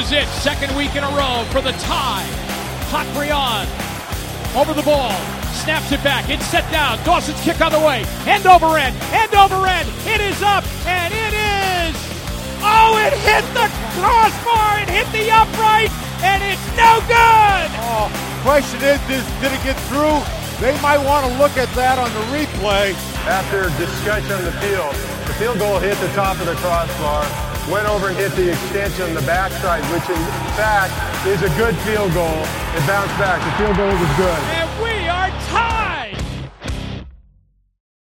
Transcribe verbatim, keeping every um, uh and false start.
is it. Second week in a row for the tie. Hatrian over the ball. Snaps it back. It's set down. Dawson's kick on the way. End over end. End over end. It is up. And it is. Oh, it hit the crossbar. It hit the upright. And it's no good. Oh, question is, did, did it get through? They might want to look at that on the replay. After discussion on the field, the field goal hit the top of the crossbar, went over and hit the extension on the backside, which in fact is a good field goal. It bounced back. The field goal was good.